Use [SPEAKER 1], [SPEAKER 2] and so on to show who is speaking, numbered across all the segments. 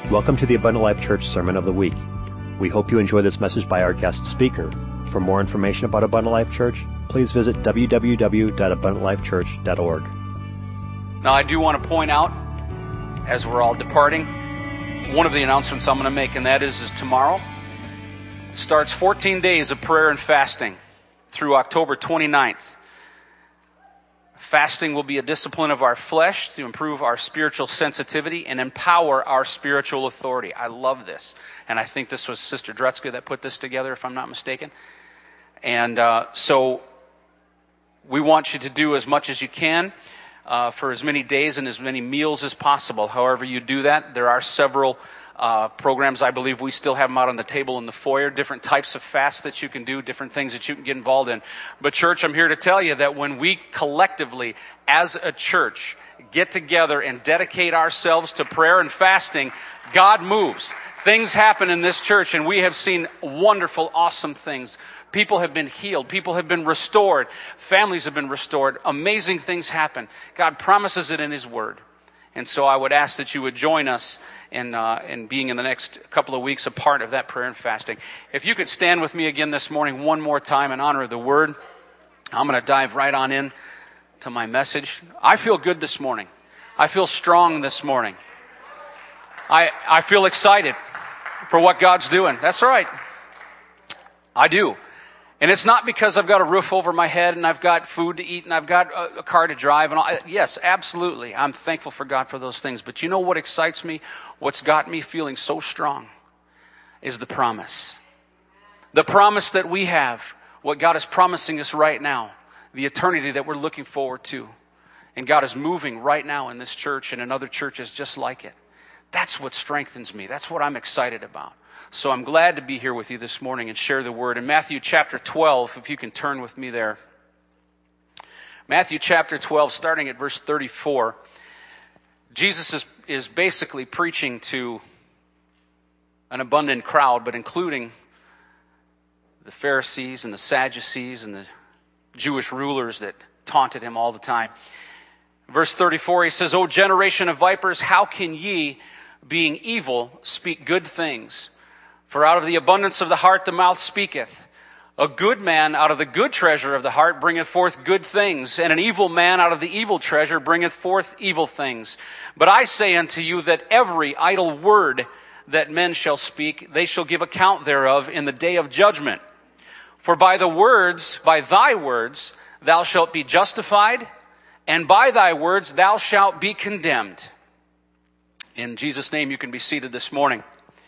[SPEAKER 1] Welcome to the Abundant Life Church Sermon of the Week. We hope you enjoy this message by our guest speaker. For more information about Abundant Life Church, please visit www.abundantlifechurch.org.
[SPEAKER 2] Now, I do want to point out, as we're all departing, one of the announcements I'm going to make, and that is tomorrow starts 14 days of prayer and fasting through October 29th. Fasting will be a discipline of our flesh to improve our spiritual sensitivity and empower our spiritual authority. I love this. And I think this was Sister Dretzka that put this together, if I'm not mistaken. And so we want you to do as much as you can for as many days and as many meals as possible. However you do that, there are several programs. I believe we still have them out on the table in the foyer, different types of fasts that you can do, different things that you can get involved in. But church, I'm here to tell you that when we collectively, as a church, get together and dedicate ourselves to prayer and fasting, God moves. Things happen in this church, and we have seen wonderful, awesome things. People have been healed. People have been restored. Families have been restored. Amazing things happen. God promises it in His Word. And so I would ask that you would join us in being in the next couple of weeks a part of that prayer and fasting. If you could stand with me again this morning one more time in honor of the Word, I'm going to dive right on in to my message. I feel good this morning. I feel strong this morning. I feel excited for what God's doing. That's right. I do. And it's not because I've got a roof over my head and I've got food to eat and I've got a car to drive. And all. Yes, absolutely. I'm thankful for God for those things. But you know what excites me? What's got me feeling so strong is the promise. The promise that we have, what God is promising us right now, the eternity that we're looking forward to. And God is moving right now in this church and in other churches just like it. That's what strengthens me. That's what I'm excited about. So I'm glad to be here with you this morning and share the word. In Matthew chapter 12, if you can turn with me there. Matthew chapter 12, starting at verse 34. Jesus is basically preaching to an abundant crowd, but including the Pharisees and the Sadducees and the Jewish rulers that taunted him all the time. Verse 34, he says, "O generation of vipers, how can ye, being evil, speak good things? For out of the abundance of the heart the mouth speaketh. A good man out of the good treasure of the heart bringeth forth good things, and an evil man out of the evil treasure bringeth forth evil things. But I say unto you that every idle word that men shall speak, they shall give account thereof in the day of judgment. For by thy words, thou shalt be justified, and by thy words thou shalt be condemned." In Jesus' name, you can be seated this morning.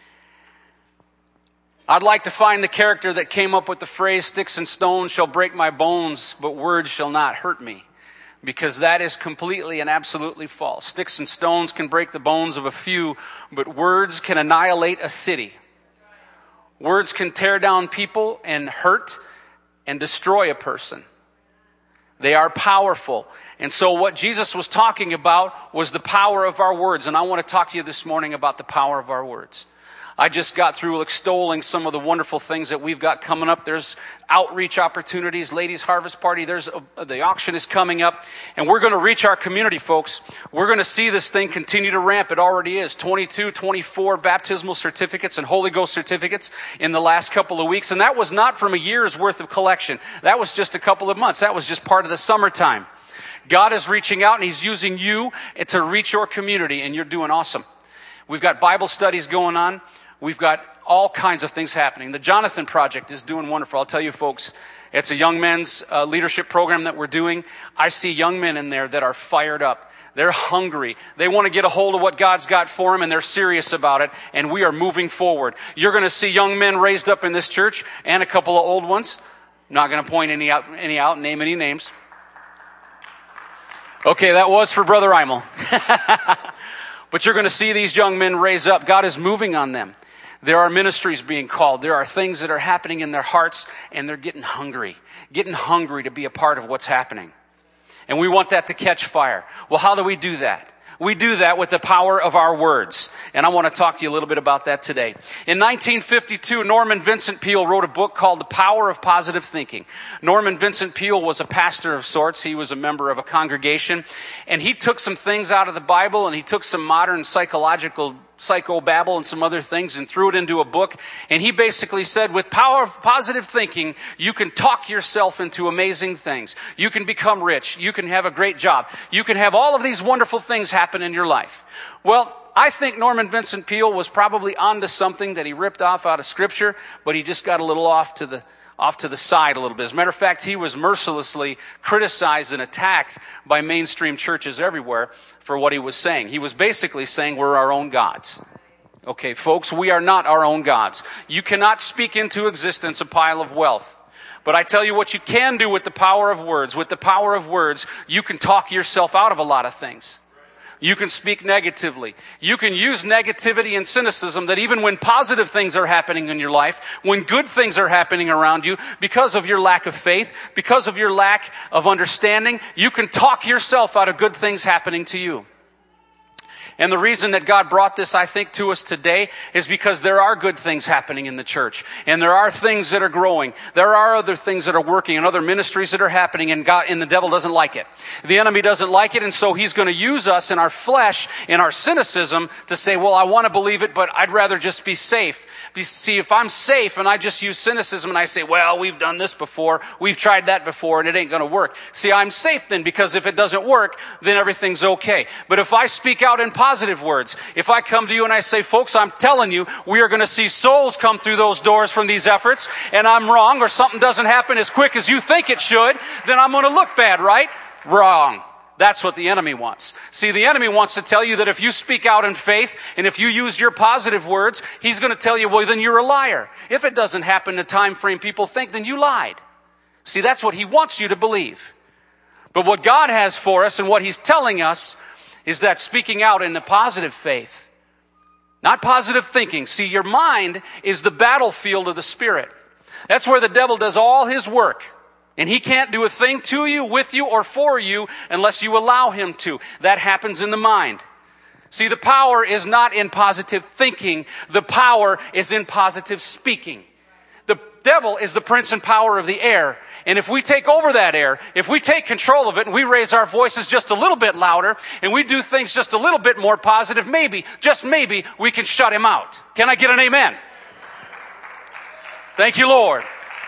[SPEAKER 2] I'd like to find the character that came up with the phrase, "Sticks and stones shall break my bones, but words shall not hurt me." Because that is completely and absolutely false. Sticks and stones can break the bones of a few, but words can annihilate a city. Words can tear down people and hurt and destroy a person. They are powerful. And so what Jesus was talking about was the power of our words. And I want to talk to you this morning about the power of our words. I just got through extolling some of the wonderful things that we've got coming up. There's outreach opportunities, ladies' harvest party. The auction is coming up. And we're going to reach our community, folks. We're going to see this thing continue to ramp. It already is. 22, 24 baptismal certificates and Holy Ghost certificates in the last couple of weeks. And that was not from a year's worth of collection. That was just a couple of months. That was just part of the summertime. God is reaching out and He's using you to reach your community. And you're doing awesome. We've got Bible studies going on. We've got all kinds of things happening. The Jonathan Project is doing wonderful. I'll tell you, folks, it's a young men's leadership program that we're doing. I see young men in there that are fired up. They're hungry. They want to get a hold of what God's got for them, and they're serious about it, and we are moving forward. You're going to see young men raised up in this church and a couple of old ones. I'm not going to point any out, name any names. Okay, that was for Brother Eimel. But you're going to see these young men raise up. God is moving on them. There are ministries being called. There are things that are happening in their hearts, and they're getting hungry to be a part of what's happening. And we want that to catch fire. Well, how do we do that? We do that with the power of our words. And I want to talk to you a little bit about that today. In 1952, Norman Vincent Peale wrote a book called The Power of Positive Thinking. Norman Vincent Peale was a pastor of sorts. He was a member of a congregation. And he took some things out of the Bible, and he took some modern psychological psychobabble and some other things and threw it into a book. And he basically said, with power of positive thinking, you can talk yourself into amazing things. You can become rich. You can have a great job. You can have all of these wonderful things happen in your life. Well, I think Norman Vincent Peale was probably onto something that he ripped off out of Scripture, but he just got a little off to the side a little bit. As a matter of fact, he was mercilessly criticized and attacked by mainstream churches everywhere for what he was saying. He was basically saying we're our own gods. Okay, folks, we are not our own gods. You cannot speak into existence a pile of wealth. But I tell you what you can do with the power of words. With the power of words, you can talk yourself out of a lot of things. You can speak negatively. You can use negativity and cynicism that even when positive things are happening in your life, when good things are happening around you, because of your lack of faith, because of your lack of understanding, you can talk yourself out of good things happening to you. And the reason that God brought this, I think, to us today is because there are good things happening in the church. And there are things that are growing. There are other things that are working and other ministries that are happening, and the devil doesn't like it. The enemy doesn't like it, and so he's going to use us in our flesh, in our cynicism, to say, well, I want to believe it, but I'd rather just be safe. See, if I'm safe and I just use cynicism and I say, well, we've done this before, we've tried that before, and it ain't going to work. See, I'm safe then, because if it doesn't work, then everything's okay. But if I speak out in positive words, if I come to you and I say, folks, I'm telling you, we are going to see souls come through those doors from these efforts, and I'm wrong, or something doesn't happen as quick as you think it should, then I'm going to look bad, right? Wrong. That's what the enemy wants. See, the enemy wants to tell you that if you speak out in faith and if you use your positive words, he's going to tell you, well, then you're a liar. If it doesn't happen in the time frame people think, then you lied. See, that's what he wants you to believe. But what God has for us and what he's telling us is that speaking out in the positive faith, not positive thinking. See, your mind is the battlefield of the Spirit. That's where the devil does all his work. And he can't do a thing to you, with you, or for you unless you allow him to. That happens in the mind. See, the power is not in positive thinking. The power is in positive speaking. The devil is the prince and power of the air. And if we take over that air, if we take control of it and we raise our voices just a little bit louder and we do things just a little bit more positive, maybe, just maybe, we can shut him out. Can I get an amen? Thank you, Lord.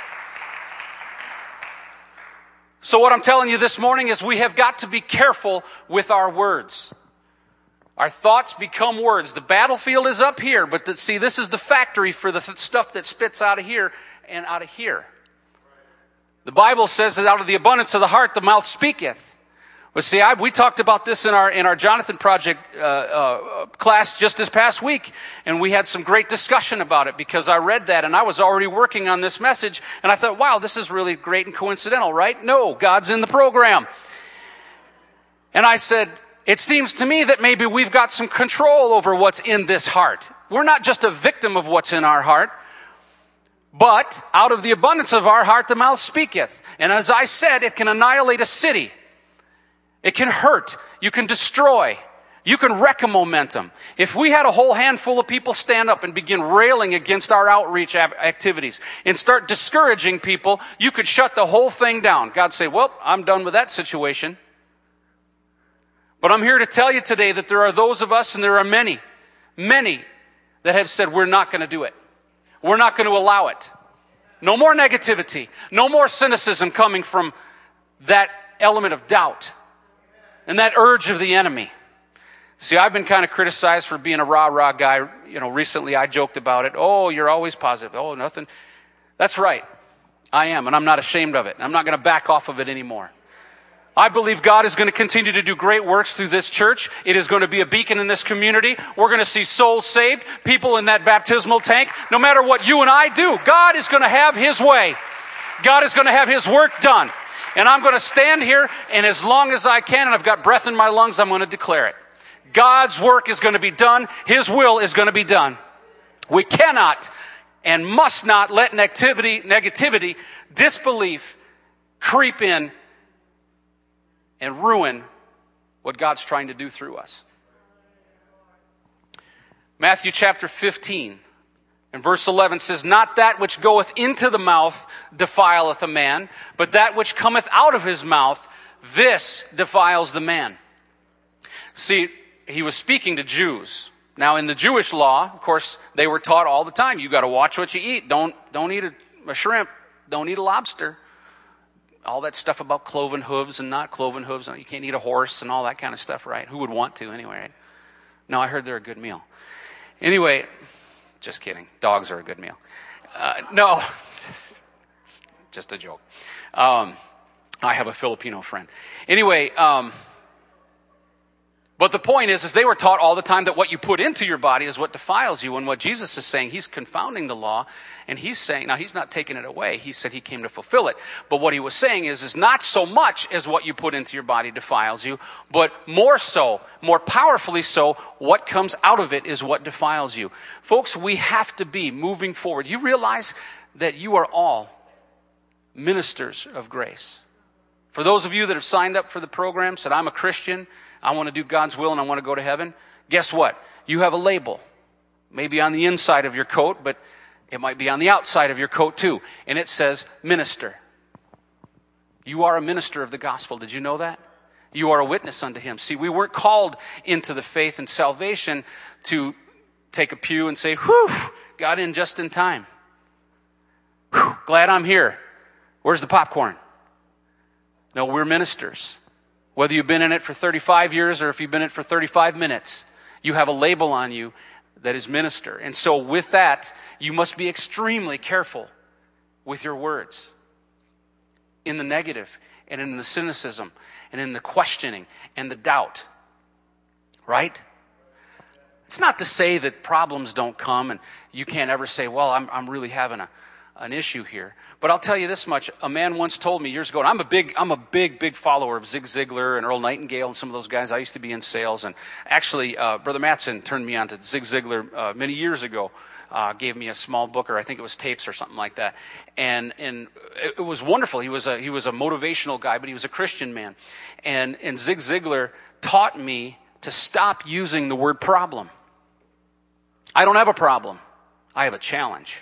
[SPEAKER 2] So what I'm telling you this morning is we have got to be careful with our words. Our thoughts become words. The battlefield is up here, but see, this is the factory for the stuff that spits out of here and out of here. The Bible says that out of the abundance of the heart, the mouth speaketh. Well, see, we talked about this in our Jonathan Project class just this past week, and we had some great discussion about it because I read that and I was already working on this message, and I thought, wow, this is really great and coincidental, right? No, God's in the program. And I said, it seems to me that maybe we've got some control over what's in this heart. We're not just a victim of what's in our heart, but out of the abundance of our heart, the mouth speaketh. And as I said, it can annihilate a city. It can hurt. You can destroy. You can wreck a momentum. If we had a whole handful of people stand up and begin railing against our outreach activities and start discouraging people, you could shut the whole thing down. God say, well, I'm done with that situation. But I'm here to tell you today that there are those of us, and there are many, many, that have said, we're not going to do it. We're not going to allow it. No more negativity. No more cynicism coming from that element of doubt and that urge of the enemy. See, I've been kind of criticized for being a rah-rah guy. You know, recently I joked about it. Oh, you're always positive. Oh, nothing. That's right. I am, and I'm not ashamed of it. I'm not going to back off of it anymore. I believe God is going to continue to do great works through this church. It is going to be a beacon in this community. We're going to see souls saved, people in that baptismal tank. No matter what you and I do, God is going to have his way. God is going to have his work done. And I'm going to stand here, and as long as I can, and I've got breath in my lungs, I'm going to declare it. God's work is going to be done. His will is going to be done. We cannot and must not let negativity, disbelief creep in and ruin what God's trying to do through us. Matthew chapter 15 and verse 11 says, not that which goeth into the mouth defileth a man, but that which cometh out of his mouth, this defiles the man. See, he was speaking to Jews. Now, in the Jewish law, of course, they were taught all the time, you got to watch what you eat. Don't eat a shrimp. Don't eat a lobster. All that stuff about cloven hooves and not cloven hooves. You can't eat a horse and all that kind of stuff, right? Who would want to anyway, right? No, I heard they're a good meal. Anyway, just kidding. Dogs are a good meal. No, just a joke. I have a Filipino friend. Anyway, but the point is they were taught all the time that what you put into your body is what defiles you. And what Jesus is saying, he's confounding the law. And he's saying, now he's not taking it away. He said he came to fulfill it. But what he was saying is not so much as what you put into your body defiles you, but more so, more powerfully so, what comes out of it is what defiles you. Folks, we have to be moving forward. You realize that you are all ministers of grace. For those of you that have signed up for the program, said, I'm a Christian, I want to do God's will and I want to go to heaven. Guess what? You have a label. Maybe on the inside of your coat, but it might be on the outside of your coat too. And it says minister. You are a minister of the gospel. Did you know that? You are a witness unto him. See, we weren't called into the faith and salvation to take a pew and say, whew, got in just in time. Whew, glad I'm here. Where's the popcorn? No, we're ministers. Whether you've been in it for 35 years or if you've been in it for 35 minutes, you have a label on you that is minister. And so with that, you must be extremely careful with your words. In the negative and in the cynicism and in the questioning and the doubt. Right? It's not to say that problems don't come and you can't ever say, well, I'm really having an issue here. But I'll tell you this much. A man once told me years ago, and I'm a big follower of Zig Ziglar and Earl Nightingale and some of those guys. I used to be in sales. And actually, Brother Mattson turned me on to Zig Ziglar many years ago. Gave me a small book, or I think it was tapes or something like that. And it was wonderful. He was a motivational guy, but he was a Christian man. And Zig Ziglar taught me to stop using the word problem. I don't have a problem. I have a challenge.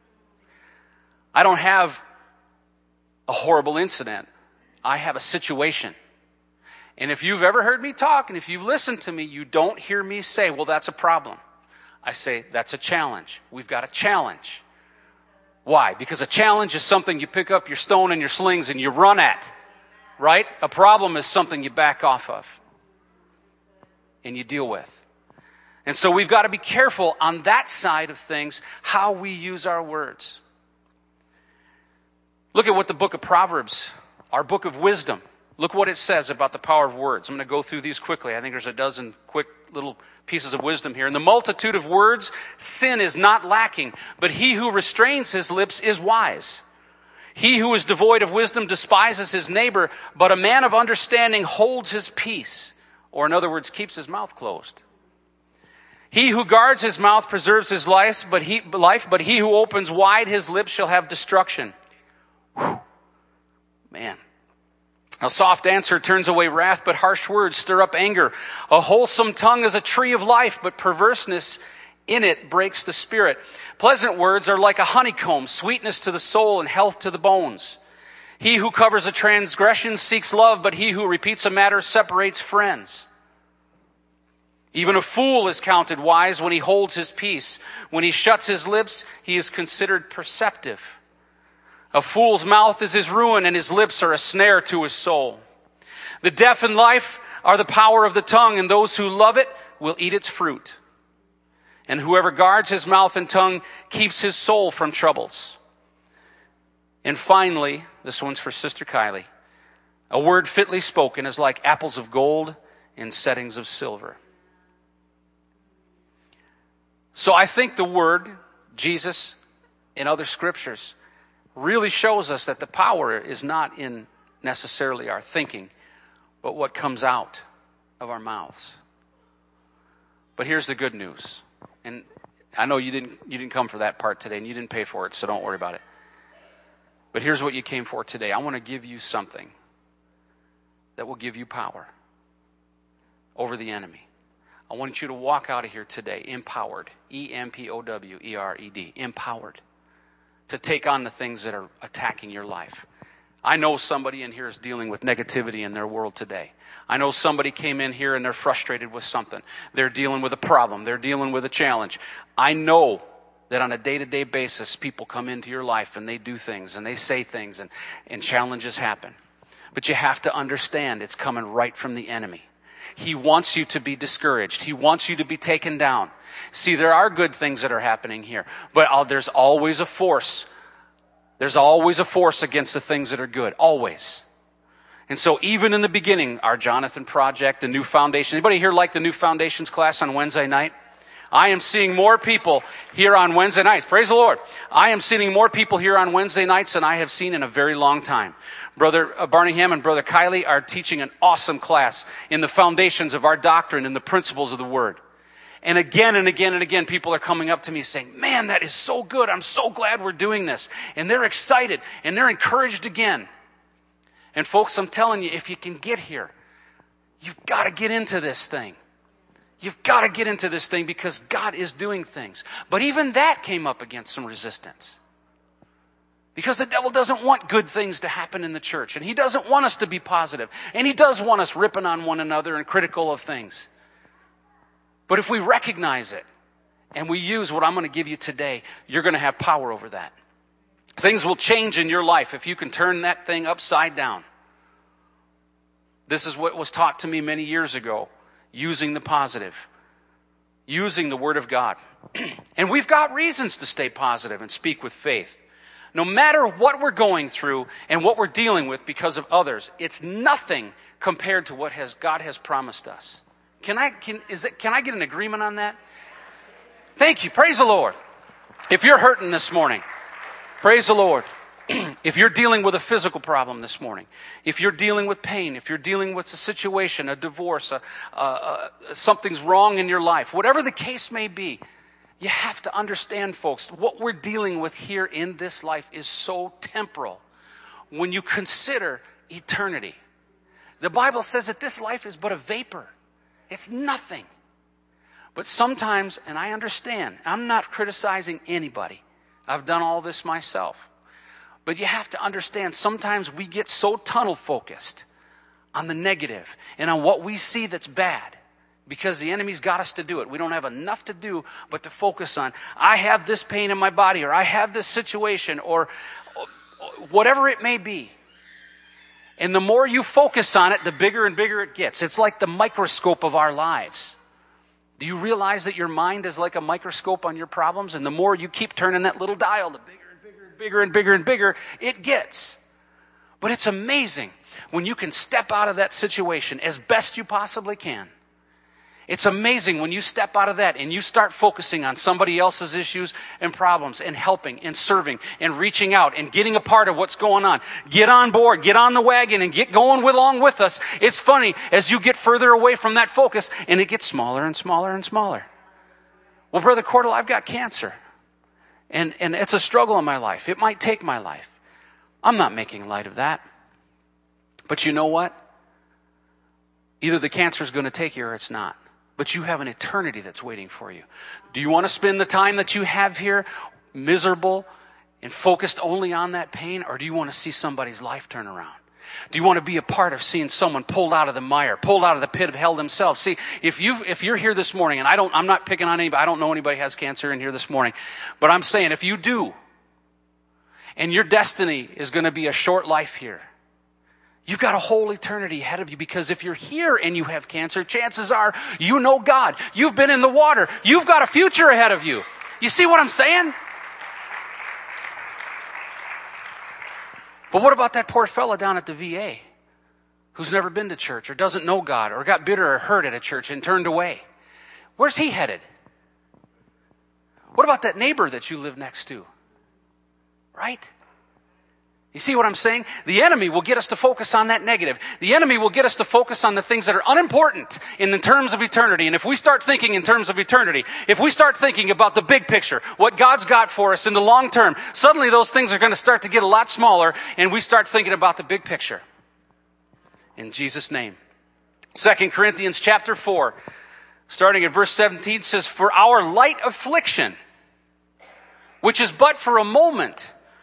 [SPEAKER 2] I don't have a horrible incident. I have a situation. And if you've ever heard me talk and if you've listened to me, you don't hear me say, well, that's a problem. I say, that's a challenge. We've got a challenge. Why? Because a challenge is something you pick up your stone and your slings and you run at. Right? A problem is something you back off of and you deal with. And so we've got to be careful on that side of things, how we use our words. Look at what the book of Proverbs, our book of wisdom, look what it says about the power of words. I'm going to go through these quickly. I think there's a dozen quick little pieces of wisdom here. In the multitude of words, sin is not lacking, but he who restrains his lips is wise. He who is devoid of wisdom despises his neighbor, but a man of understanding holds his peace, or in other words, keeps his mouth closed. He who guards his mouth preserves his life, but he who opens wide his lips shall have destruction. Whew. Man. A soft answer turns away wrath, but harsh words stir up anger. A wholesome tongue is a tree of life, but perverseness in it breaks the spirit. Pleasant words are like a honeycomb, sweetness to the soul and health to the bones. He who covers a transgression seeks love, but he who repeats a matter separates friends. Even a fool is counted wise when he holds his peace. When he shuts his lips, he is considered perceptive. A fool's mouth is his ruin, and his lips are a snare to his soul. The death and life are the power of the tongue, and those who love it will eat its fruit. And whoever guards his mouth and tongue keeps his soul from troubles. And finally, this one's for Sister Kylie. A word fitly spoken is like apples of gold in settings of silver. So I think the word, Jesus, in other scriptures, really shows us that the power is not in necessarily our thinking, but what comes out of our mouths. But here's the good news. And I know you didn't come for that part today, and you didn't pay for it, so don't worry about it. But here's what you came for today. I want to give you something that will give you power over the enemy. I want you to walk out of here today empowered. E-M-P-O-W-E-R-E-D. Empowered. To take on the things that are attacking your life. I know somebody in here is dealing with negativity in their world today. I know somebody came in here and they're frustrated with something. They're dealing with a problem. They're dealing with a challenge. I know that on a day-to-day basis, people come into your life and they do things and they say things and challenges happen. But you have to understand it's coming right from the enemy. He wants you to be discouraged. He wants you to be taken down. See, there are good things that are happening here, but there's always a force. There's always a force against the things that are good. Always. And so even in the beginning, our Jonathan Project, the New Foundation. Anybody here like the New Foundations class on Wednesday night? I am seeing more people here on Wednesday nights. Praise the Lord. I am seeing more people here on Wednesday nights than I have seen in a very long time. Brother Barningham and Brother Kiley are teaching an awesome class in the foundations of our doctrine and the principles of the Word. And again and again and again, people are coming up to me saying, man, that is so good. I'm so glad we're doing this. And they're excited and they're encouraged again. And folks, I'm telling you, if you can get here, you've got to get into this thing. You've got to get into this thing because God is doing things. But even that came up against some resistance. Because the devil doesn't want good things to happen in the church. And he doesn't want us to be positive. And he does want us ripping on one another and critical of things. But if we recognize it and we use what I'm going to give you today, you're going to have power over that. Things will change in your life if you can turn that thing upside down. This is what was taught to me many years ago. Using the positive. Using the Word of God. And we've got reasons to stay positive and speak with faith. No matter what we're going through and what we're dealing with because of others, it's nothing compared to what God has promised us. Can I get an agreement on that? Thank you. Praise the Lord. If you're hurting this morning, praise the Lord. If you're dealing with a physical problem this morning, if you're dealing with pain, if you're dealing with a situation, a divorce, something's wrong in your life, whatever the case may be, you have to understand, folks, what we're dealing with here in this life is so temporal when you consider eternity. The Bible says that this life is but a vapor. It's nothing. But sometimes, and I understand, I'm not criticizing anybody. I've done all this myself. But you have to understand, sometimes we get so tunnel focused on the negative and on what we see that's bad because the enemy's got us to do it. We don't have enough to do but to focus on, I have this pain in my body, or I have this situation, or whatever it may be. And the more you focus on it, the bigger and bigger it gets. It's like the microscope of our lives. Do you realize that your mind is like a microscope on your problems? And the more you keep turning that little dial, the bigger and bigger and bigger it gets. But it's amazing when you can step out of that situation as best you possibly can. It's amazing when you step out of that and you start focusing on somebody else's issues and problems and helping and serving and reaching out and getting a part of what's going on. Get on board, get on the wagon and get going along with us. It's funny as you get further away from that focus and it gets smaller and smaller and smaller. Well, Brother Cordell, I've got cancer. And it's a struggle in my life. It might take my life. I'm not making light of that. But you know what? Either the cancer is going to take you or it's not. But you have an eternity that's waiting for you. Do you want to spend the time that you have here miserable and focused only on that pain? Or do you want to see somebody's life turn around? Do you want to be a part of seeing someone pulled out of the mire, pulled out of the pit of hell themselves? See, if you're here this morning, and I'm not picking on anybody, I don't know anybody has cancer in here this morning, but I'm saying if you do, and your destiny is going to be a short life here, you've got a whole eternity ahead of you, because if you're here and you have cancer, chances are you know God. You've been in the water. You've got a future ahead of you. You see what I'm saying? But what about that poor fella down at the VA who's never been to church or doesn't know God or got bitter or hurt at a church and turned away? Where's he headed? What about that neighbor that you live next to? Right? You see what I'm saying? The enemy will get us to focus on that negative. The enemy will get us to focus on the things that are unimportant in the terms of eternity. And if we start thinking in terms of eternity, if we start thinking about the big picture, what God's got for us in the long term, suddenly those things are going to start to get a lot smaller, and we start thinking about the big picture. In Jesus' name. 2 Corinthians chapter 4, starting at verse 17, says, "For our light affliction, which is but for a moment,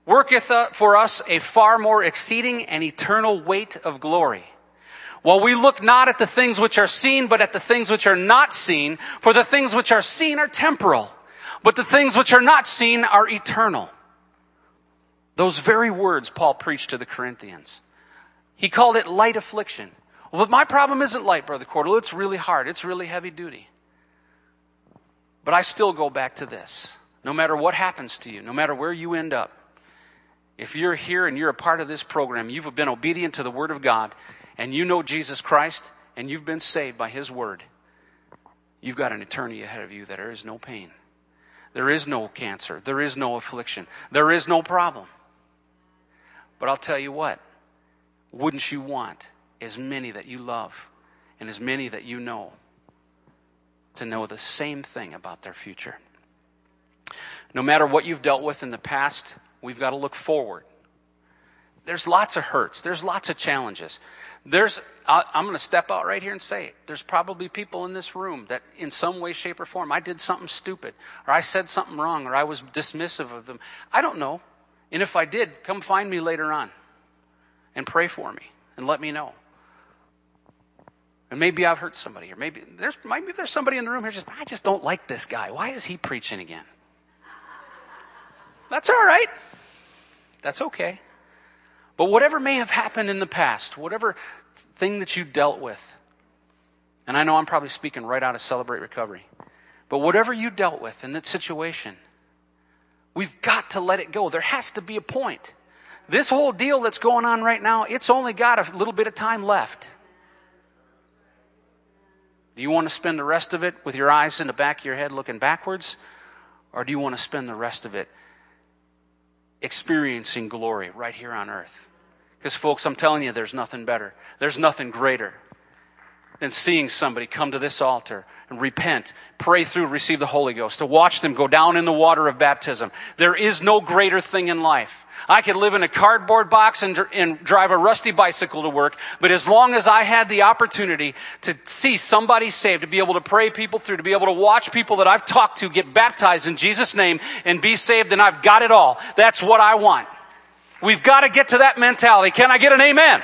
[SPEAKER 2] worketh for us a far more exceeding and eternal weight of glory. While we look not at the things which are seen, but at the things which are not seen, for the things which are seen are temporal, but the things which are not seen are eternal. Those very words Paul preached to the Corinthians. He called it light affliction. Well, my problem isn't light, Brother Cordell. It's really hard. It's really heavy duty. But I still go back to this. No matter what happens to you, no matter where you end up, if you're here and you're a part of this program, you've been obedient to the Word of God, and you know Jesus Christ, and you've been saved by His Word, you've got an eternity ahead of you that there is no pain. There is no cancer. There is no affliction. There is no problem. But I'll tell you what, wouldn't you want as many that you love and as many that you know to know the same thing about their future? No matter what you've dealt with in the past, we've got to look forward. There's lots of hurts. There's lots of challenges. I'm going to step out right here and say it. There's probably people in this room that in some way, shape, or form, I did something stupid, or I said something wrong, or I was dismissive of them. I don't know. And if I did, come find me later on and pray for me and let me know. And maybe I've hurt somebody, or maybe there's somebody in the room here I just don't like this guy. Why is he preaching again? That's all right. That's okay. But whatever may have happened in the past, whatever thing that you dealt with, and I know I'm probably speaking right out of Celebrate Recovery, but whatever you dealt with in that situation, we've got to let it go. There has to be a point. This whole deal that's going on right now, it's only got a little bit of time left. Do you want to spend the rest of it with your eyes in the back of your head looking backwards? Or do you want to spend the rest of it experiencing glory right here on earth? Because folks, I'm telling you, there's nothing better. There's nothing greater than seeing somebody come to this altar and repent, pray through, receive the Holy Ghost, to watch them go down in the water of baptism. There is no greater thing in life. I could live in a cardboard box and drive a rusty bicycle to work, but as long as I had the opportunity to see somebody saved, to be able to pray people through, to be able to watch people that I've talked to get baptized in Jesus' name and be saved, then I've got it all. That's what I want. We've got to get to that mentality. Can I get an amen?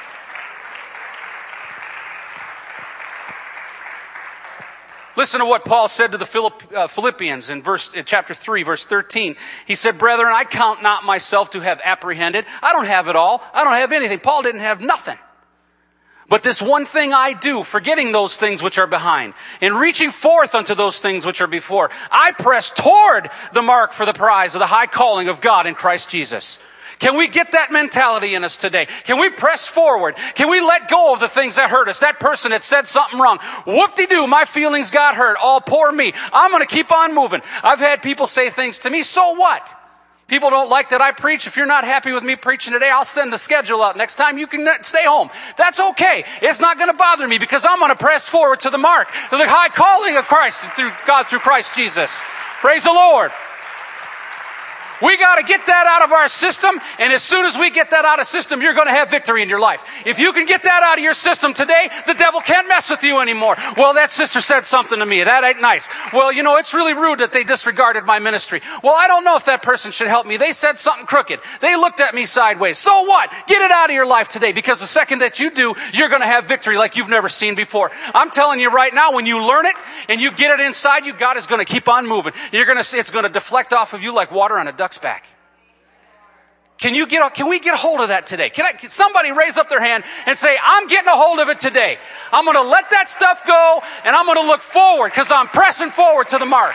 [SPEAKER 2] Listen to what Paul said to the Philippians in chapter 3, verse 13. He said, "Brethren, I count not myself to have apprehended." I don't have it all. I don't have anything. Paul didn't have nothing. "But this one thing I do, forgetting those things which are behind, and reaching forth unto those things which are before, I press toward the mark for the prize of the high calling of God in Christ Jesus." Can we get that mentality in us today? Can we press forward? Can we let go of the things that hurt us? That person that said something wrong. Whoop-de-doo, my feelings got hurt. Oh, poor me. I'm going to keep on moving. I've had people say things to me, so what? People don't like that I preach. If you're not happy with me preaching today, I'll send the schedule out. Next time you can stay home. That's okay. It's not going to bother me because I'm going to press forward to the mark, to the high calling of Christ, through God, through Christ Jesus. Praise the Lord. We got to get that out of our system, and as soon as we get that out of system, you're going to have victory in your life. If you can get that out of your system today, the devil can't mess with you anymore. Well, that sister said something to me. That ain't nice. Well, you know, it's really rude that they disregarded my ministry. Well, I don't know if that person should help me. They said something crooked. They looked at me sideways. So what? Get it out of your life today, because the second that you do, you're going to have victory like you've never seen before. I'm telling you right now, when you learn it and you get it inside you, God is going to keep on moving. It's going to deflect off of you like water on a duck's back. Can we get a hold of that today? Can somebody raise up their hand and say, I'm getting a hold of it today. I'm going to let that stuff go, and I'm going to look forward because I'm pressing forward to the mark.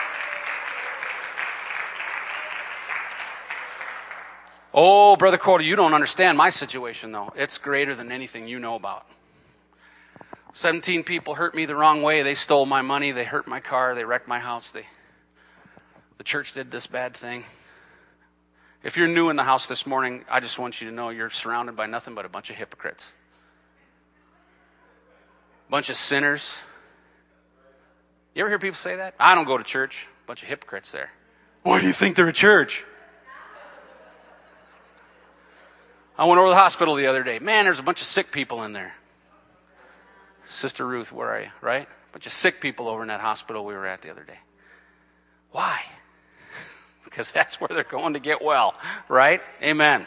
[SPEAKER 2] Oh, Brother Corder, you don't understand my situation, though. It's greater than anything you know about. 17 people hurt me the wrong way. They stole my money. They hurt my car. They wrecked my house. The church did this bad thing. If you're new in the house this morning, I just want you to know you're surrounded by nothing but a bunch of hypocrites. A bunch of sinners. You ever hear people say that? I don't go to church. A bunch of hypocrites there. Why do you think they're a church? I went over to the hospital the other day. Man, there's a bunch of sick people in there. Sister Ruth, where are you? Right? A bunch of sick people over in that hospital we were at the other day. Why? because that's where they're going to get well, right? Amen.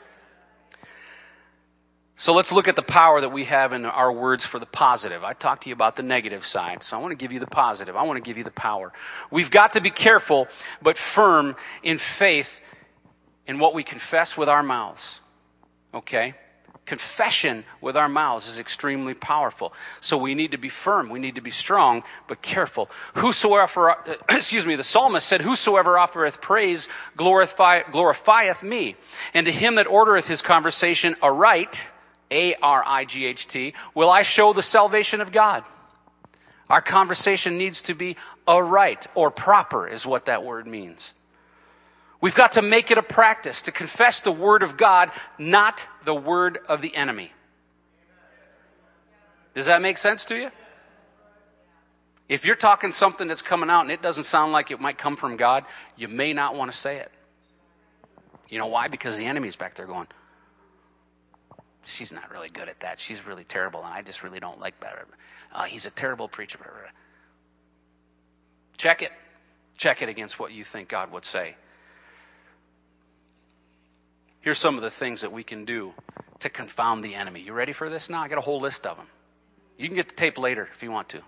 [SPEAKER 2] So let's look at the power that we have in our words for the positive. I talked to you about the negative side, so I want to give you the positive. I want to give you the power. We've got to be careful but firm in faith in what we confess with our mouths. Okay? Confession with our mouths is extremely powerful. So we need to be firm. We need to be strong, but careful. The psalmist said, whosoever offereth praise glorifieth me. And to him that ordereth his conversation aright, A-R-I-G-H-T, will I show the salvation of God. Our conversation needs to be aright, or proper is what that word means. We've got to make it a practice to confess the word of God, not the word of the enemy. Does that make sense to you? If you're talking something that's coming out and it doesn't sound like it might come from God, you may not want to say it. You know why? Because the enemy's back there going, she's not really good at that. She's really terrible, and I just really don't like that. He's a terrible preacher. Check it. Check it against what you think God would say. Here's some of the things that we can do to confound the enemy. You ready for this now? I got a whole list of them. You can get the tape later if you want to.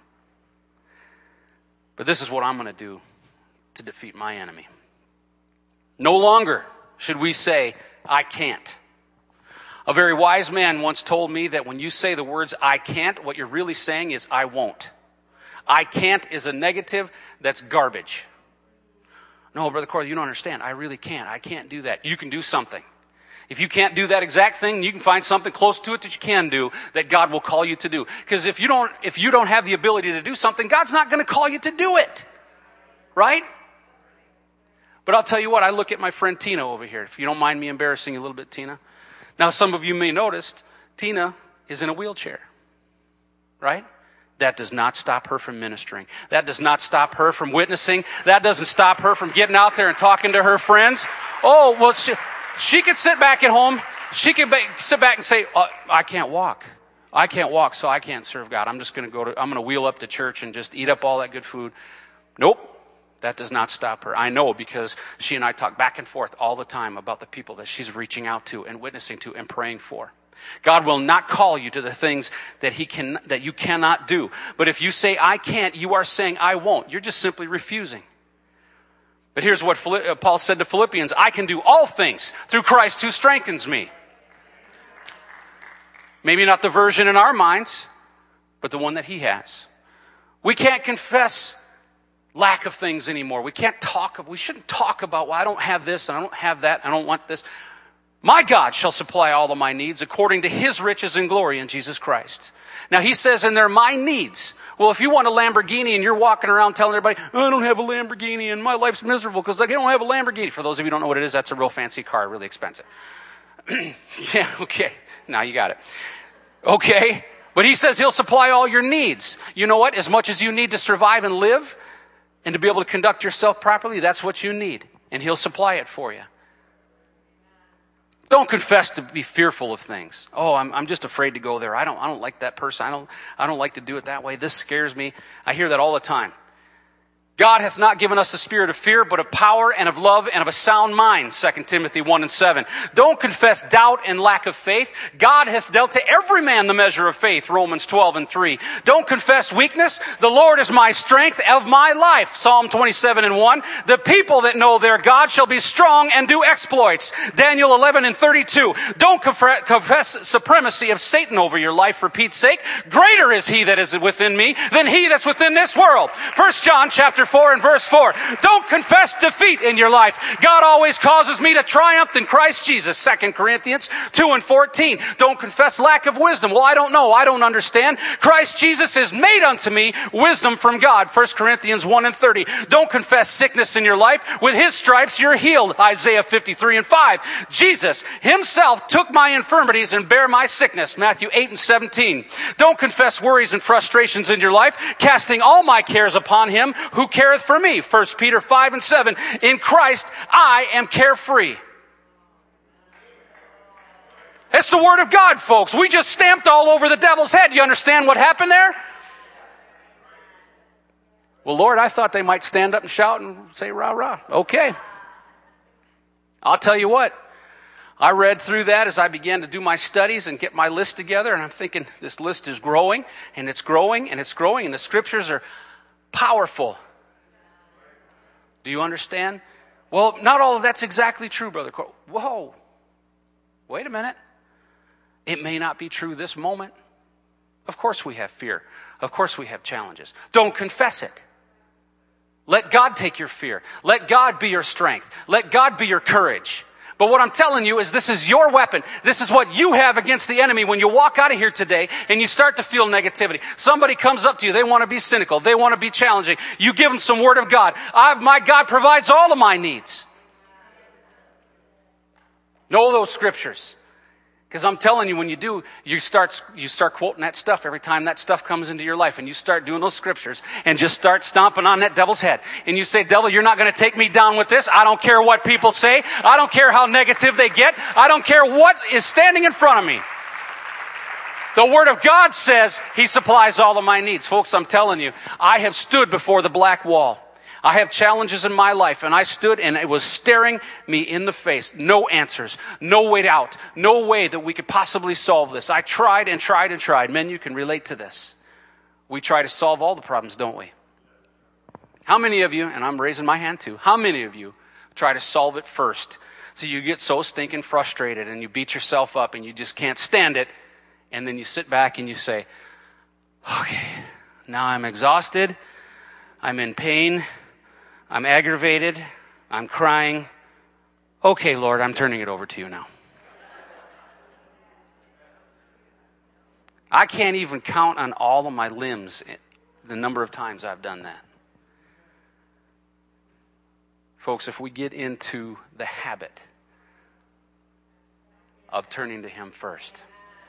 [SPEAKER 2] But this is what I'm going to do to defeat my enemy. No longer should we say, I can't. A very wise man once told me that when you say the words, I can't, what you're really saying is, I won't. I can't is a negative that's garbage. No, Brother Corley, you don't understand. I really can't. I can't do that. You can do something. If you can't do that exact thing, you can find something close to it that you can do that God will call you to do. Because if you don't have the ability to do something, God's not going to call you to do it. Right? But I'll tell you what, I look at my friend Tina over here. If you don't mind me embarrassing you a little bit, Tina. Now, some of you may notice, Tina is in a wheelchair. Right? That does not stop her from ministering. That does not stop her from witnessing. That doesn't stop her from getting out there and talking to her friends. Oh, well, she could sit back at home. She can sit back and say, I can't walk. I can't walk, so I can't serve God. I'm just going to I'm going to wheel up to church and just eat up all that good food. Nope. That does not stop her. I know, because she and I talk back and forth all the time about the people that she's reaching out to and witnessing to and praying for. God will not call you to the things that you cannot do. But if you say, I can't, you are saying, I won't. You're just simply refusing. But here's what Paul said to Philippians, I can do all things through Christ who strengthens me. Maybe not the version in our minds, but the one that he has. We can't confess lack of things anymore. We shouldn't talk about, well, I don't have this, and I don't have that, I don't want this. My God shall supply all of my needs according to his riches and glory in Jesus Christ. Now he says, and they're my needs. Well, if you want a Lamborghini and you're walking around telling everybody, I don't have a Lamborghini and my life's miserable because I don't have a Lamborghini. For those of you who don't know what it is, that's a real fancy car, really expensive. Yeah, okay. Now you got it. Okay. But he says he'll supply all your needs. You know what? As much as you need to survive and live and to be able to conduct yourself properly, that's what you need. And he'll supply it for you. Don't confess to be fearful of things. Oh, I'm just afraid to go there. I don't like that person. I don't like to do it that way. This scares me. I hear that all the time. God hath not given us a spirit of fear, but of power and of love and of a sound mind, 2 Timothy 1:7. Don't confess doubt and lack of faith. God hath dealt to every man the measure of faith, Romans 12:3. Don't confess weakness. The Lord is my strength of my life, Psalm 27:1. The people that know their God shall be strong and do exploits, Daniel 11:32. Don't confess supremacy of Satan over your life for Pete's sake. Greater is he that is within me than he that's within this world. 1 John chapter 4 and verse 4. Don't confess defeat in your life. God always causes me to triumph in Christ Jesus. 2 Corinthians 2:14. Don't confess lack of wisdom. Well, I don't know. I don't understand. Christ Jesus is made unto me wisdom from God. 1 Corinthians 1:30. Don't confess sickness in your life. With his stripes you're healed. Isaiah 53:5. Jesus himself took my infirmities and bare my sickness. Matthew 8:17. Don't confess worries and frustrations in your life. Casting all my cares upon him who careth for me. 1 Peter 5:7. In Christ, I am carefree. It's the word of God, folks. We just stamped all over the devil's head. You understand what happened there? Well, Lord, I thought they might stand up and shout and say, rah, rah. Okay. I'll tell you what, I read through that as I began to do my studies and get my list together, and I'm thinking this list is growing, and it's growing, and it's growing, and the scriptures are powerful. Do you understand? Well, not all of that's exactly true, Brother Cole. Whoa. Wait a minute. It may not be true this moment. Of course we have fear. Of course we have challenges. Don't confess it. Let God take your fear. Let God be your strength. Let God be your courage. But what I'm telling you is this is your weapon. This is what you have against the enemy when you walk out of here today and you start to feel negativity. Somebody comes up to you. They want to be cynical. They want to be challenging. You give them some word of God. My God provides all of my needs. Know those scriptures. Because I'm telling you, when you do, you start quoting that stuff every time that stuff comes into your life. And you start doing those scriptures and just start stomping on that devil's head. And you say, devil, you're not going to take me down with this. I don't care what people say. I don't care how negative they get. I don't care what is standing in front of me. The Word of God says He supplies all of my needs. Folks, I'm telling you, I have stood before the black wall. I have challenges in my life, and I stood and it was staring me in the face. No answers, no way out, no way that we could possibly solve this. I tried and tried and tried. Men, you can relate to this. We try to solve all the problems, don't we? How many of you, and I'm raising my hand too, how many of you try to solve it first? So you get so stinking frustrated and you beat yourself up and you just can't stand it. And then you sit back and you say, okay, now I'm exhausted. I'm in pain. I'm aggravated. I'm crying. Okay, Lord, I'm turning it over to you now. I can't even count on all of my limbs the number of times I've done that. Folks, if we get into the habit of turning to Him first,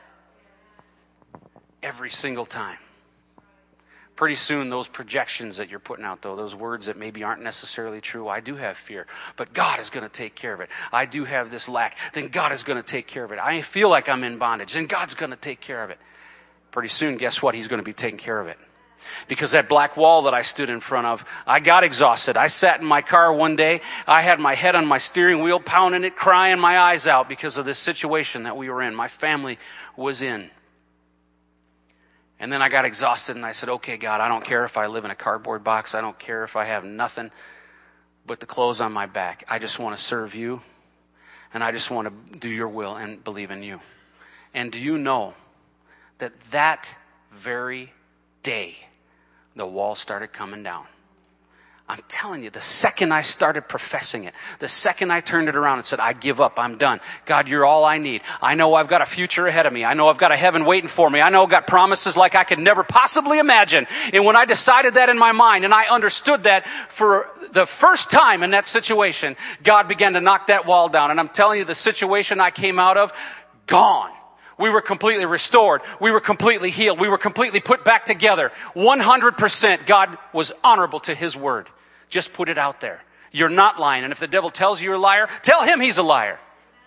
[SPEAKER 2] every single time, pretty soon those projections that you're putting out, though, those words that maybe aren't necessarily true, I do have fear, but God is going to take care of it. I do have this lack, then God is going to take care of it. I feel like I'm in bondage, then God's going to take care of it. Pretty soon, guess what? He's going to be taking care of it. Because that black wall that I stood in front of, I got exhausted. I sat in my car one day. I had my head on my steering wheel, pounding it, crying my eyes out because of this situation that we were in. My family was in. And then I got exhausted and I said, okay, God, I don't care if I live in a cardboard box. I don't care if I have nothing but the clothes on my back. I just want to serve you. And I just want to do your will and believe in you. And do you know that very day, the wall started coming down? I'm telling you, the second I started professing it, the second I turned it around and said, I give up, I'm done. God, you're all I need. I know I've got a future ahead of me. I know I've got a heaven waiting for me. I know I've got promises like I could never possibly imagine. And when I decided that in my mind and I understood that for the first time in that situation, God began to knock that wall down. And I'm telling you, the situation I came out of, gone. We were completely restored. We were completely healed. We were completely put back together. 100% God was honorable to His word. Just put it out there. You're not lying. And if the devil tells you you're a liar, tell him he's a liar.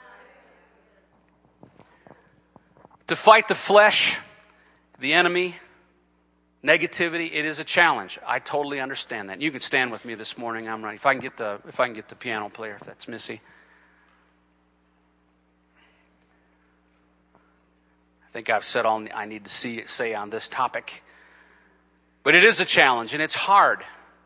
[SPEAKER 2] To fight the flesh, the enemy, negativity, it is a challenge. I totally understand that. You can stand with me this morning. I'm ready. If I can get the piano player, if that's Missy. I think I've said all I need to say on this topic. But it is a challenge, and it's hard.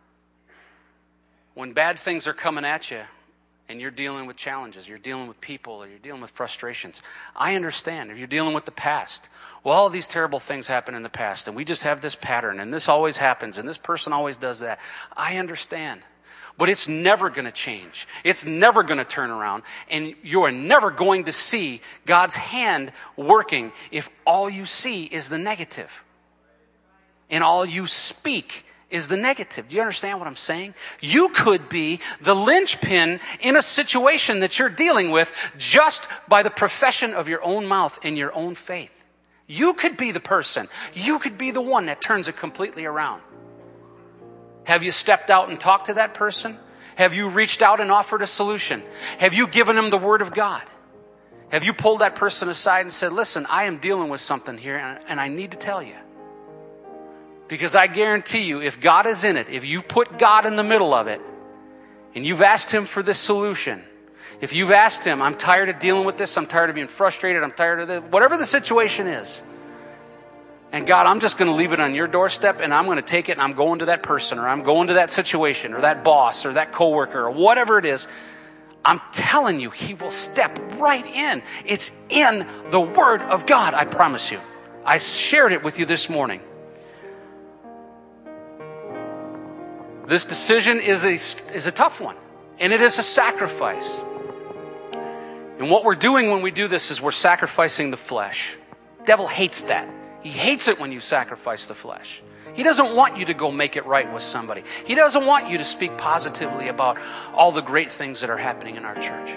[SPEAKER 2] When bad things are coming at you, and you're dealing with challenges, you're dealing with people, or you're dealing with frustrations. I understand. If you're dealing with the past, well, all of these terrible things happen in the past, and we just have this pattern, and this always happens, and this person always does that. I understand. But it's never going to change. It's never going to turn around. And you are never going to see God's hand working if all you see is the negative. And all you speak is the negative. Do you understand what I'm saying? You could be the linchpin in a situation that you're dealing with just by the profession of your own mouth and your own faith. You could be the person. You could be the one that turns it completely around. Have you stepped out and talked to that person? Have you reached out and offered a solution? Have you given them the Word of God? Have you pulled that person aside and said, listen, I am dealing with something here and I need to tell you. Because I guarantee you, if God is in it, if you put God in the middle of it, and you've asked Him for this solution, If you've asked him, I'm tired of dealing with this, I'm tired of being frustrated, I'm tired of this, whatever the situation is, and God, I'm just going to leave it on your doorstep, and I'm going to take it, and I'm going to that person, or I'm going to that situation, or that boss, or that coworker, or whatever it is, I'm telling you, he will step right in. It's in the Word of God, I promise you. I shared it with you this morning. This decision is a tough one, and it is a sacrifice. And what we're doing when we do this is we're sacrificing the flesh. The devil hates that. He hates it when you sacrifice the flesh. He doesn't want you to go make it right with somebody. He doesn't want you to speak positively about all the great things that are happening in our church.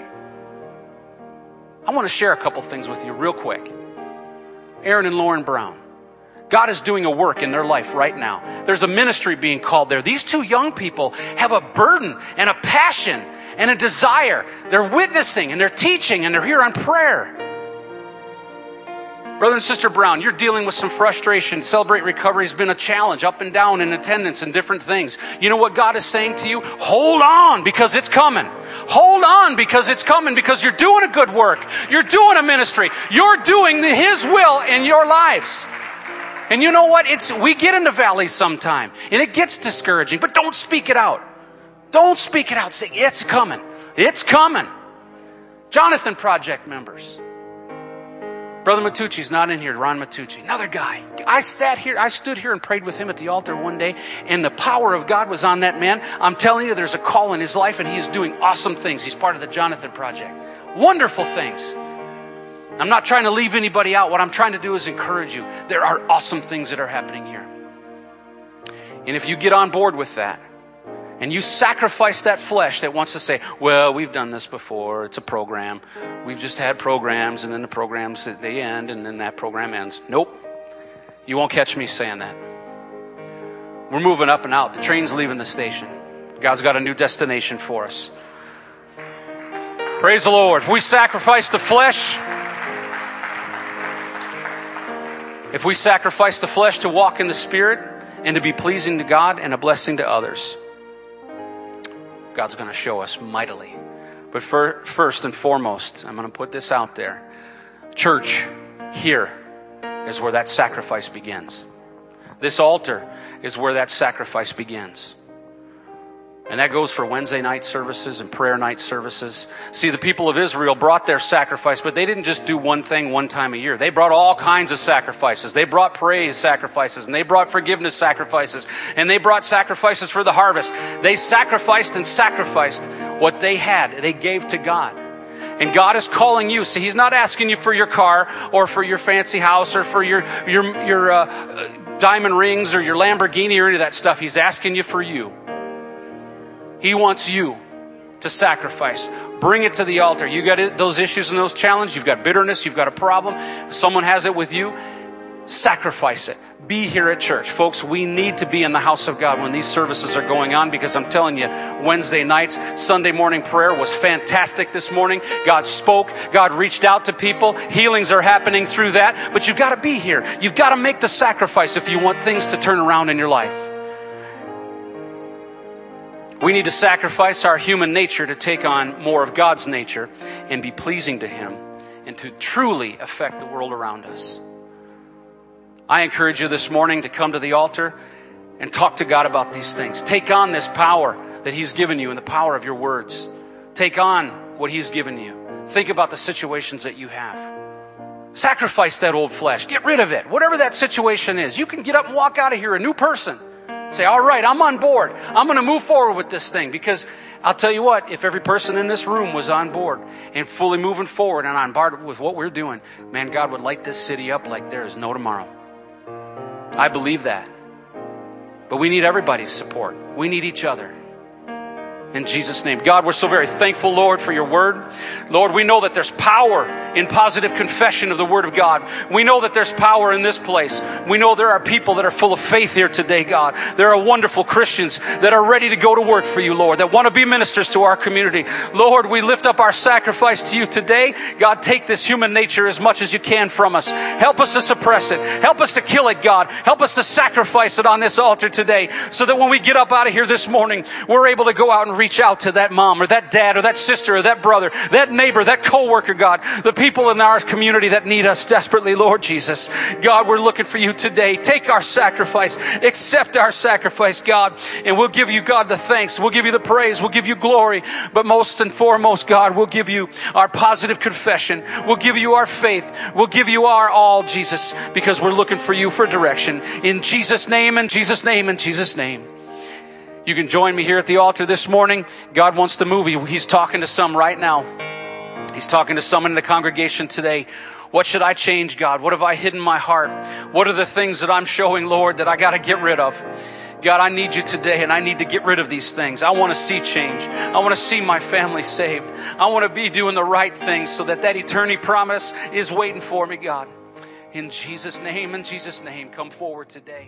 [SPEAKER 2] I want to share a couple things with you real quick. Aaron and Lauren Brown. God is doing a work in their life right now. There's a ministry being called there. These two young people have a burden and a passion and a desire. They're witnessing and they're teaching and they're here on prayer. Brother and Sister Brown, you're dealing with some frustration. Celebrate Recovery has been a challenge, up and down in attendance and different things. You know what God is saying to you? Hold on, because it's coming. Hold on, because it's coming, because you're doing a good work. You're doing a ministry. You're doing His will in your lives. And you know what? We get into valleys sometime, and it gets discouraging, but don't speak it out. Don't speak it out. Say, it's coming. It's coming. Jonathan Project members. Brother Matucci's not in here. Ron Matucci, another guy. I stood here and prayed with him at the altar one day, and the power of God was on that man. I'm telling you, there's a call in his life, and he's doing awesome things. He's part of the Jonathan Project. Wonderful things. I'm not trying to leave anybody out. What I'm trying to do is encourage you. There are awesome things that are happening here. And if you get on board with that, and you sacrifice that flesh that wants to say, well, we've done this before. It's a program. We've just had programs, and then the programs, they end, and then that program ends. Nope. You won't catch me saying that. We're moving up and out. The train's leaving the station. God's got a new destination for us. Praise the Lord. If we sacrifice the flesh, to walk in the Spirit and to be pleasing to God and a blessing to others, God's going to show us mightily. But first and foremost, I'm going to put this out there. Church, here is where that sacrifice begins. This altar is where that sacrifice begins. And that goes for Wednesday night services and prayer night services. See, the people of Israel brought their sacrifice, but they didn't just do one thing one time a year. They brought all kinds of sacrifices. They brought praise sacrifices, and they brought forgiveness sacrifices, and they brought sacrifices for the harvest. They sacrificed what they had. They gave to God. And God is calling you. See, He's not asking you for your car or for your fancy house or for your diamond rings or your Lamborghini or any of that stuff. He's asking you for you. He wants you to sacrifice. Bring it to the altar. You got those issues and those challenges. You've got bitterness. You've got a problem. If someone has it with you, sacrifice it. Be here at church. Folks, we need to be in the house of God when these services are going on, because I'm telling you, Wednesday nights, Sunday morning prayer was fantastic this morning. God spoke. God reached out to people. Healings are happening through that. But you've got to be here. You've got to make the sacrifice if you want things to turn around in your life. We need to sacrifice our human nature to take on more of God's nature and be pleasing to Him and to truly affect the world around us. I encourage you this morning to come to the altar and talk to God about these things. Take on this power that He's given you and the power of your words. Take on what He's given you. Think about the situations that you have. Sacrifice that old flesh. Get rid of it. Whatever that situation is, you can get up and walk out of here a new person. Say, all right, I'm on board. I'm going to move forward with this thing, because I'll tell you what, if every person in this room was on board and fully moving forward and on board with what we're doing, man, God would light this city up like there is no tomorrow. I believe that. But we need everybody's support. We need each other. In Jesus' name. God, we're so very thankful, Lord, for your word. Lord, we know that there's power in positive confession of the word of God. We know that there's power in this place. We know there are people that are full of faith here today, God. There are wonderful Christians that are ready to go to work for you, Lord, that want to be ministers to our community. Lord, we lift up our sacrifice to you today. God, take this human nature as much as you can from us. Help us to suppress it. Help us to kill it, God. Help us to sacrifice it on this altar today, so that when we get up out of here this morning, we're able to go out and reach reach out to that mom or that dad or that sister or that brother, that neighbor, that coworker, God, the people in our community that need us desperately, Lord Jesus. God, we're looking for you today. Take our sacrifice, accept our sacrifice, God, and we'll give you, God, the thanks. We'll give you the praise. We'll give you glory. But most and foremost, God, we'll give you our positive confession. We'll give you our faith. We'll give you our all, Jesus, because we're looking for you for direction. In Jesus' name, in Jesus' name, in Jesus' name. You can join me here at the altar this morning. God wants to move you. He's talking to some right now. He's talking to someone in the congregation today. What should I change, God? What have I hidden in my heart? What are the things that I'm showing, Lord, that I got to get rid of? God, I need you today, and I need to get rid of these things. I want to see change. I want to see my family saved. I want to be doing the right things so that eternity promise is waiting for me, God. In Jesus' name, come forward today.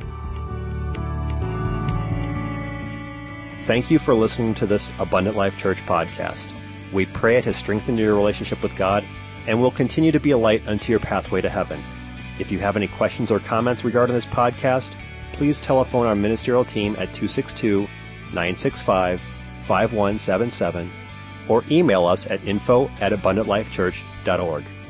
[SPEAKER 1] Thank you for listening to this Abundant Life Church podcast. We pray it has strengthened your relationship with God and will continue to be a light unto your pathway to heaven. If you have any questions or comments regarding this podcast, please telephone our ministerial team at 262-965-5177 or email us at info@abundantlifechurch.org.